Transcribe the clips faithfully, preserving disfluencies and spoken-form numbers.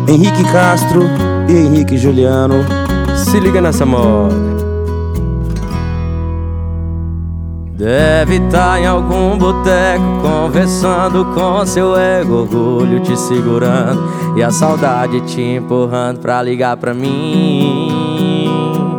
Henrique Castro e Henrique Juliano. Se liga nessa moda. Deve estar em algum boteco, conversando com seu ego, orgulho te segurando e a saudade te empurrando pra ligar pra mim.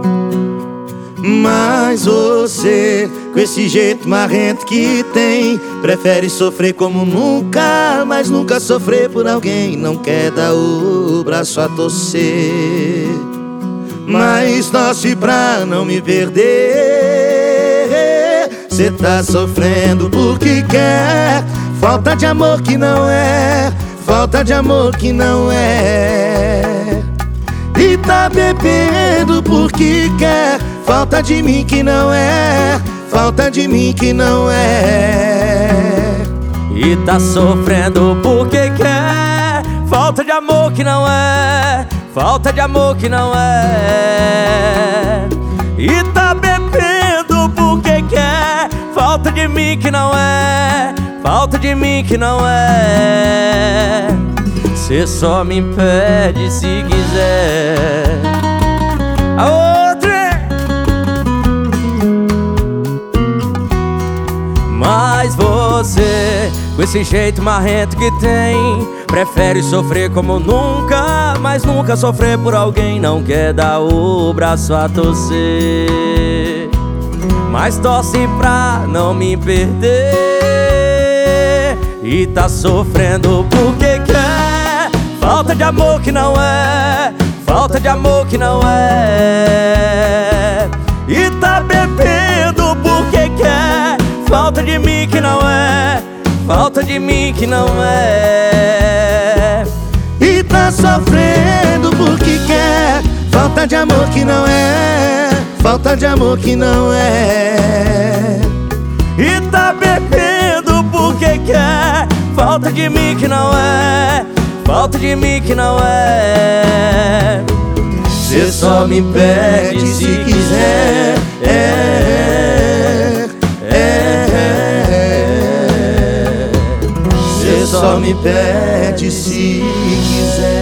Mas você, com esse jeito marrento que tem, prefere sofrer como nunca, mas nunca sofrer por alguém. Não quer dar o braço a torcer, mas torce pra não me perder. Cê tá sofrendo porque quer, falta de amor que não é, falta de amor que não é. E tá bebendo porque quer, falta de mim que não é, falta de mim que não é. E tá sofrendo porque quer, falta de amor que não é, falta de amor que não é. E tá bebendo porque quer, falta de mim que não é, falta de mim que não é. Cê só me impede se quiser. A outra. Mas você, com esse jeito marrento que tem, prefere sofrer como nunca, mas nunca sofrer por alguém. Não quer dar o braço a torcer, mas torce pra não me perder. E tá sofrendo porque quer, falta de amor que não é, falta de amor que não é. E tá bebendo porque quer, falta de mim que não é, falta de mim que não é. E tá sofrendo porque quer, falta de amor que não é, falta de amor que não é. E tá bebendo porque quer, falta de mim que não é, falta de mim que não é. Cê só me pede se quiser. É, é, é. Cê só me pede se quiser.